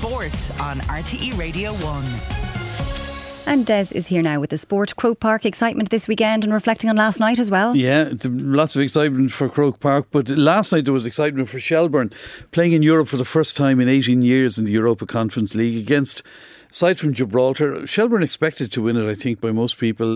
Sport on RTE Radio 1. And Des is here now with the sport. Croke Park excitement this weekend and reflecting on last night as well. Yeah, lots of excitement for Croke Park, but last night there was excitement for Shelbourne, playing in Europe for the first time in 18 years in the Europa Conference League against side from Gibraltar. Shelbourne expected to win it, I think, by most people.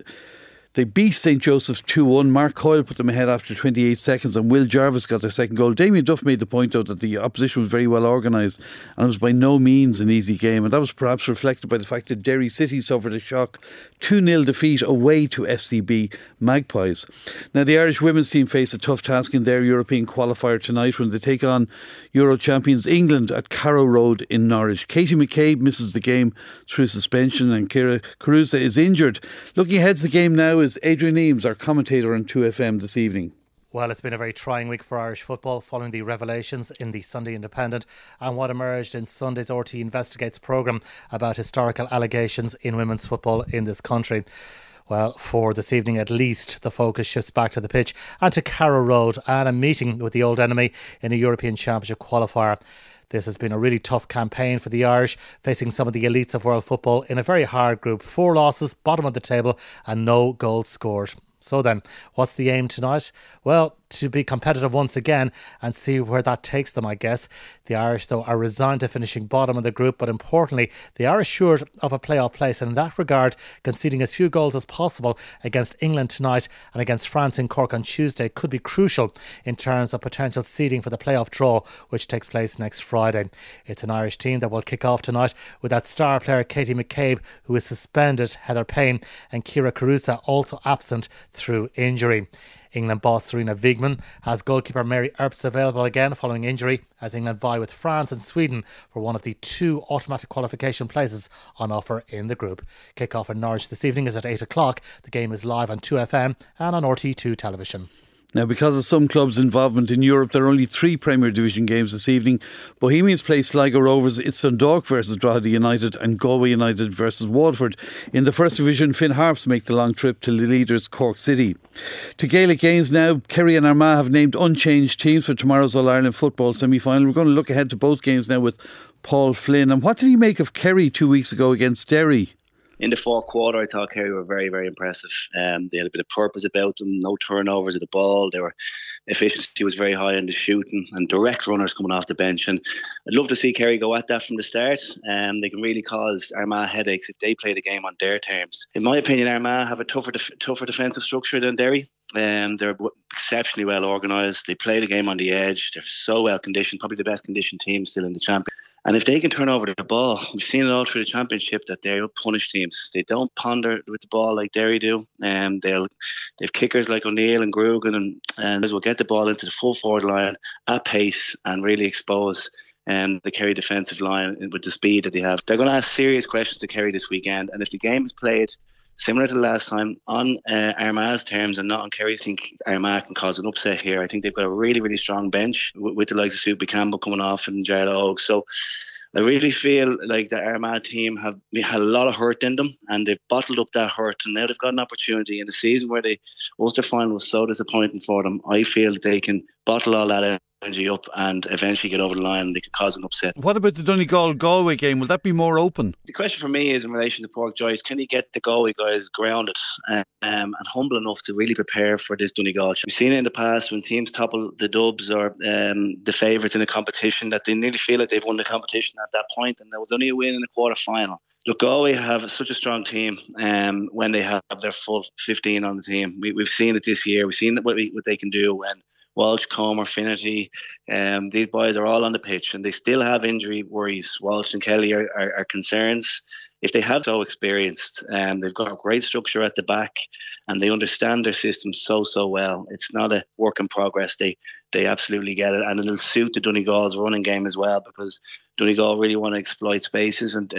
They beat St Joseph's 2-1. Mark Coyle put them ahead after 28 seconds and Will Jarvis got their second goal. Damien Duff made the point out that the opposition was very well organised and it was by no means an easy game, and that was perhaps reflected by the fact that Derry City suffered a shock 2-0 defeat away to FCB Magpies. Now the Irish women's team face a tough task in their European qualifier tonight when they take on Euro champions England at Carrow Road in Norwich. Katie McCabe misses the game through suspension and Kira Carusa is injured. Looking ahead to the game now is Adrian Eames, our commentator on 2FM this evening. Well, it's been a very trying week for Irish football following the revelations in the Sunday Independent and what emerged in Sunday's RTE Investigates programme about historical allegations in women's football in this country. Well, for this evening at least, the focus shifts back to the pitch and to Carrow Road and a meeting with the old enemy in a European Championship qualifier. This has been a really tough campaign for the Irish, facing some of the elites of world football in a very hard group. 4 losses, bottom of the table, and no goals scored. So then, what's the aim tonight? Well, to be competitive once again and see where that takes them, I guess. The Irish, though, are resigned to finishing bottom of the group, but importantly, they are assured of a playoff place, and in that regard, conceding as few goals as possible against England tonight and against France in Cork on Tuesday could be crucial in terms of potential seeding for the playoff draw, which takes place next Friday. It's an Irish team that will kick off tonight with that star player Katie McCabe, who is suspended, Heather Payne, and Kira Carusa also absent through injury. England boss Serena Wigman has goalkeeper Mary Earps available again following injury as England vie with France and Sweden for one of the 2 automatic qualification places on offer in the group. Kick-off in Norwich this evening is at 8 o'clock. The game is live on 2FM and on RT2 television. Now, because of some clubs' involvement in Europe, there are only 3 Premier Division games this evening. Bohemians play Sligo Rovers, it's Dundalk versus Drogheda United and Galway United versus Waterford. In the First Division, Finn Harps make the long trip to the leaders Cork City. To Gaelic games now, Kerry and Armagh have named unchanged teams for tomorrow's All-Ireland football semi-final. We're going to look ahead to both games now with Paul Flynn. And what did he make of Kerry 2 weeks ago against Derry? In the fourth quarter, I thought Kerry were very, very impressive. They had a bit of purpose about them, no turnovers of the ball. Efficiency was very high in the shooting and direct runners coming off the bench. And I'd love to see Kerry go at that from the start. They can really cause Armagh headaches if they play the game on their terms. In my opinion, Armagh have a tougher defensive structure than Derry. They're exceptionally well organised. They play the game on the edge. They're so well conditioned, probably the best conditioned team still in the championship. And if they can turn over the ball, we've seen it all through the championship that they'll punish teams. They don't ponder with the ball like Derry do. They've kickers like O'Neill and Grugan and will get the ball into the full forward line at pace and really expose the Kerry defensive line with the speed that they have. They're going to ask serious questions to Kerry this weekend. And if the game is played similar to the last time on Armagh's terms and not on Kerry's, I think Armagh can cause an upset here. I think they've got a really, really strong bench with the likes of Sue Campbell coming off and Jarlath Oak. So I really feel like the Armagh team have had a lot of hurt in them and they've bottled up that hurt, and now they've got an opportunity in the season where the Ulster final was so disappointing for them. I feel they can bottle all that energy up and eventually get over the line and they could cause an upset. What about the Donegal-Galway game? Will that be more open? The question for me is in relation to Pork Joyce. Can he get the Galway guys grounded and humble enough to really prepare for this Donegal? We've seen it in the past when teams topple the Dubs or the favourites in a competition that they nearly feel like they've won the competition at that point, and there was only a win in the quarter final. Look, Galway have such a strong team when they have their full 15 on the team. We've seen it this year. We've seen what they can do when Walsh, Comer, Finnerty, these boys are all on the pitch and they still have injury worries. Walsh and Kelly are concerns. If they have so experienced, they've got a great structure at the back and they understand their system so well. It's not a work in progress. They absolutely get it, and it'll suit the Donegal's running game as well, because Donegal really want to exploit spaces and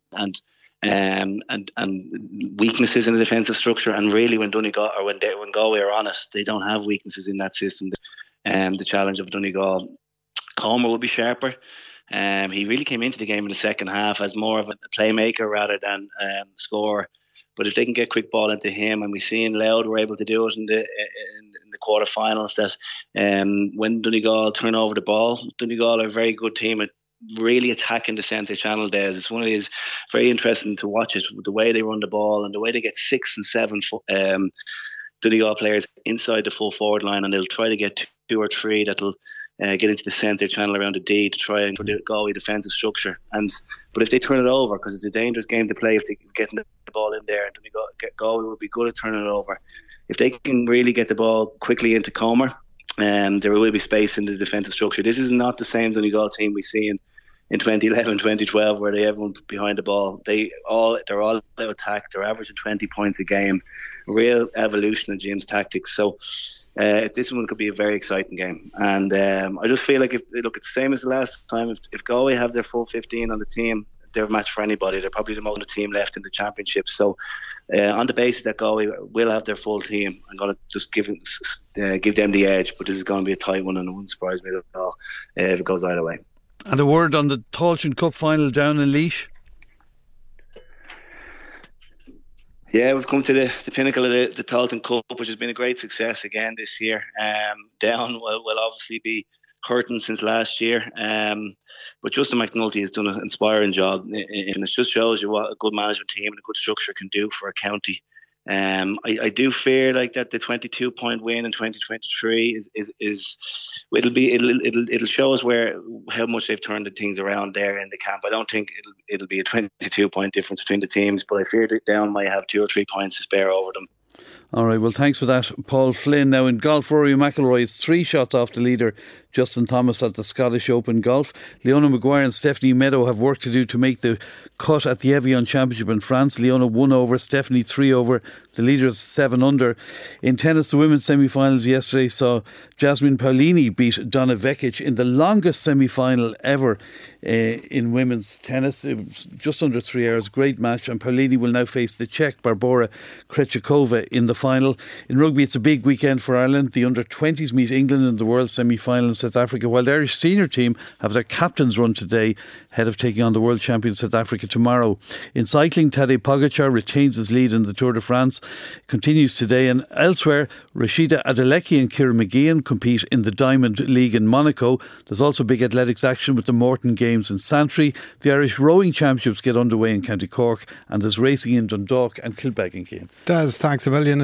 weaknesses in the defensive structure. And really, when Donegal or when Galway are honest, they don't have weaknesses in that system. The challenge of Donegal, Comer will be sharper. He really came into the game in the second half as more of a playmaker rather than scorer. But if they can get quick ball into him, and we've seen Louth were able to do it in the quarterfinals, that when Donegal turn over the ball, Donegal are a very good team at really attacking the centre channel days. It's one of these very interesting to watch it, the way they run the ball and the way they get 6 and 7 Donegal players inside the full forward line, and they'll try to get 2 or 3 that'll get into the centre channel around the D to try and put the Galway defensive structure. But if they turn it over, because it's a dangerous game to play if they get the ball in there, and Galway will be good at turning it over. If they can really get the ball quickly into Comer, there will be space in the defensive structure. This is not the same Donegal team we see in 2011, 2012, where everyone behind the ball. They're all out attack. They're averaging 20 points a game. Real evolution of Jim's tactics. So this one could be a very exciting game. And I just feel like it's the same as the last time. If Galway have their full 15 on the team, they're a match for anybody. They're probably the most team left in the championship. So on the basis that Galway will have their full team, I'm going to just give them the edge. But this is going to be a tight one, and it wouldn't surprise me at all if it goes either way. And a word on the Tailteann Cup final down in Laois. Yeah, we've come to the pinnacle of the Tailteann Cup, which has been a great success again this year. Down will obviously be hurting since last year, but Justin McNulty has done an inspiring job, and it just shows you what a good management team and a good structure can do for a county. I do fear like that the 22-point win in 2023 it'll show us how much they've turned the things around there in the camp. I don't think it'll be a 22-point difference between the teams, but I fear that Down might have 2 or 3 points to spare over them. All right, well, thanks for that, Paul Flynn. Now in golf, Rory McIlroy is 3 shots off the leader, Justin Thomas, at the Scottish Open Golf. Leona Maguire and Stephanie Meadow have work to do to make the cut at the Evian Championship in France. Leona 1 over, Stephanie 3 over. The leader is 7 under. In tennis, the women's semi-finals yesterday saw Jasmine Paolini beat Donna Vekic in the longest semi-final ever in women's tennis. It was just under 3 hours. Great match. And Paolini will now face the Czech Barbora Krejcikova in the final. In rugby, it's a big weekend for Ireland. The under-20s meet England in the World semi-final in South Africa, while the Irish senior team have their captain's run today, ahead of taking on the world champion South Africa tomorrow. In cycling, Tadej Pogacar retains his lead in the Tour de France. Continues today, and elsewhere, Rashida Adeleke and Ciara McGeehan compete in the Diamond League in Monaco. There's also big athletics action with the Morton Games in Santry. The Irish Rowing Championships get underway in County Cork, and there's racing in Dundalk and Kilbeggan. Des, thanks a million.